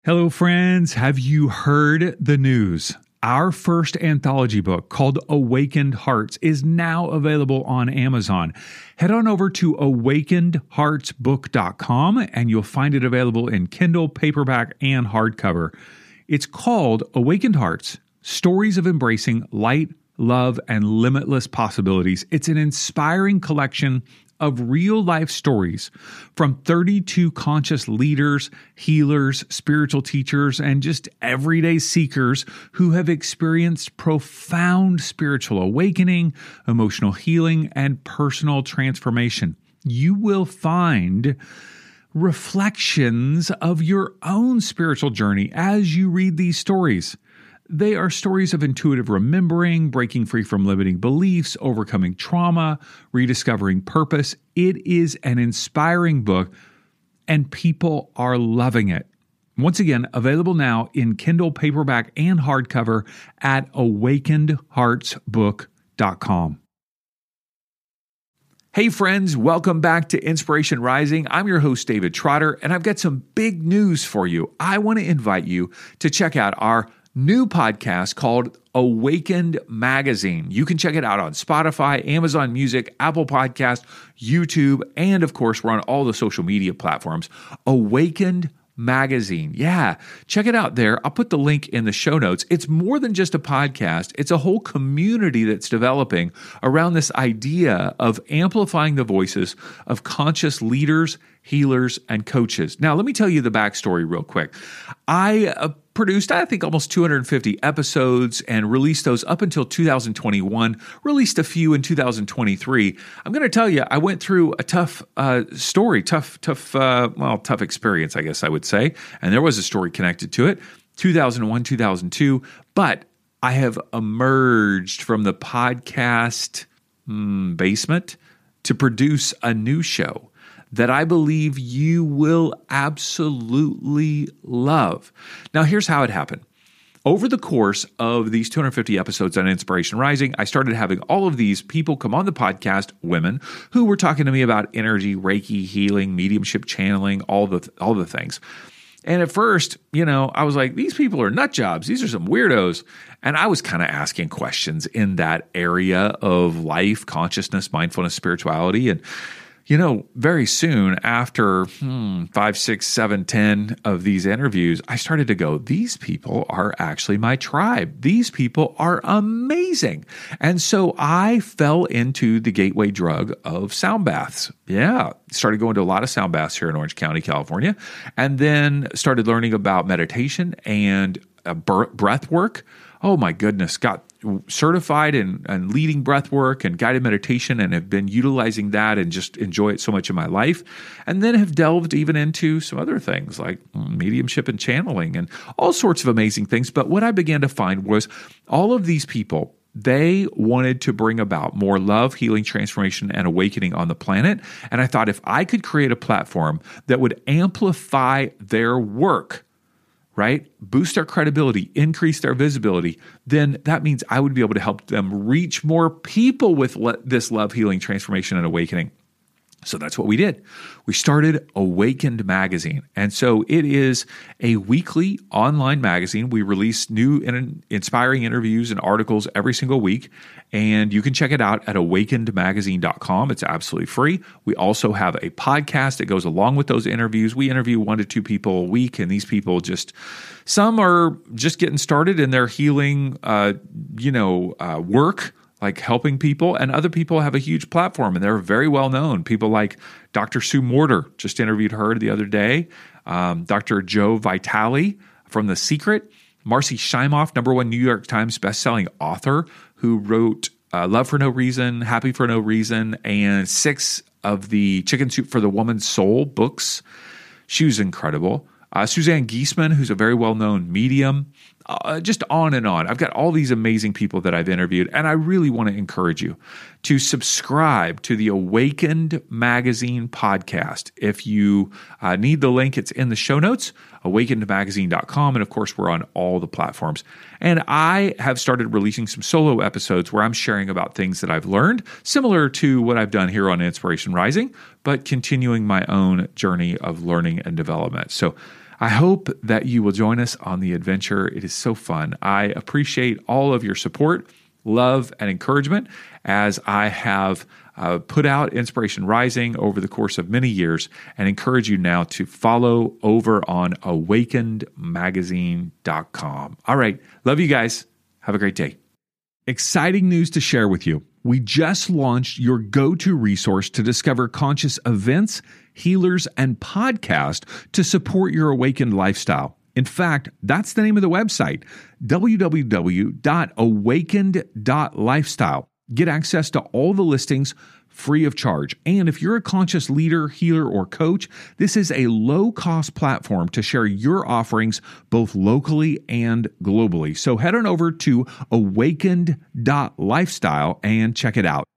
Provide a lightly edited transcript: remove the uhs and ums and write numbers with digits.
Hello, friends. Have you heard the news? Our first anthology book called Awakened Hearts is now available on Amazon. Head on over to awakenedheartsbook.com and you'll find it available in Kindle, paperback, and hardcover. It's called Awakened Hearts, Stories of Embracing Light, Love, and Limitless Possibilities. It's an inspiring collection of real-life stories from 32 conscious leaders, healers, spiritual teachers, and just everyday seekers who have experienced profound spiritual awakening, emotional healing, and personal transformation. You will find reflections of your own spiritual journey as you read these stories. They are stories of intuitive remembering, breaking free from limiting beliefs, overcoming trauma, rediscovering purpose. It is an inspiring book, and people are loving it. Once again, available now in Kindle, paperback, and hardcover at awakenedheartsbook.com. Hey friends, welcome back to Inspiration Rising. I'm your host, David Trotter, and I've got some big news for you. I want to invite you to check out our new podcast called Awakened Magazine. You can check it out on Spotify, Amazon Music, Apple Podcast, YouTube, and of course, we're on all the social media platforms. Awakened Magazine. Yeah, check it out there. I'll put the link in the show notes. It's more than just a podcast. It's a whole community that's developing around this idea of amplifying the voices of conscious leaders, healers, and coaches. Now, let me tell you the backstory real quick. I produced, I think, almost 250 episodes and released those up until 2021, released a few in 2023. I'm going to tell you, I went through a tough story, tough experience, I guess I would say. And there was a story connected to it, 2001, 2002. But I have emerged from the podcast basement to produce a new show that I believe you will absolutely love. Now, here's how it happened. Over the course of these 250 episodes on Inspiration Rising, I started having all of these people come on the podcast, women, who were talking to me about energy, Reiki, healing, mediumship, channeling, all the things. And at first, I was like, these people are nut jobs. These are some weirdos. And I was kind of asking questions in that area of life, consciousness, mindfulness, spirituality, and very soon after 5, 6, 7, 10 of these interviews, I started to go, these people are actually my tribe. These people are amazing. And so I fell into the gateway drug of sound baths. Yeah, started going to a lot of sound baths here in Orange County, California, and then started learning about meditation and breath work. Oh my goodness, got certified in leading breath work and guided meditation and have been utilizing that and just enjoy it so much in my life. And then have delved even into some other things like mediumship and channeling and all sorts of amazing things. But what I began to find was all of these people, they wanted to bring about more love, healing, transformation, and awakening on the planet. And I thought if I could create a platform that would amplify their work, right? Boost their credibility, increase their visibility, then that means I would be able to help them reach more people with this love, healing, transformation, and awakening. So that's what we did. We started Awakened Magazine. And so it is a weekly online magazine. We release new and inspiring interviews and articles every single week. And you can check it out at awakenedmagazine.com. It's absolutely free. We also have a podcast that goes along with those interviews. We interview 1 to 2 people a week, and these people some are just getting started in their healing, work, like helping people, and other people have a huge platform and they're very well known. People like Dr. Sue Morter, just interviewed her the other day. Dr. Joe Vitale from The Secret. Marcy Shimoff, #1 New York Times bestselling author who wrote Love for No Reason, Happy for No Reason, and 6 of the Chicken Soup for the Woman's Soul books. She was incredible. Suzanne Giesemann, who's a very well-known medium, just on and on. I've got all these amazing people that I've interviewed, and I really want to encourage you to subscribe to the Awakened Magazine podcast. If you need the link, it's in the show notes, awakenedmagazine.com, and of course, we're on all the platforms. And I have started releasing some solo episodes where I'm sharing about things that I've learned, similar to what I've done here on Inspiration Rising, but continuing my own journey of learning and development. So I hope that you will join us on the adventure. It is so fun. I appreciate all of your support, love, and encouragement as I have put out Inspiration Rising over the course of many years, and encourage you now to follow over on awakenedmagazine.com. All right. Love you guys. Have a great day. Exciting news to share with you. We just launched your go-to resource to discover conscious events, healers, and podcasts to support your awakened lifestyle. In fact, that's the name of the website, www.awakened.lifestyle. Get access to all the listings free of charge. And if you're a conscious leader, healer, or coach, this is a low-cost platform to share your offerings both locally and globally. So head on over to awakened.lifestyle and check it out.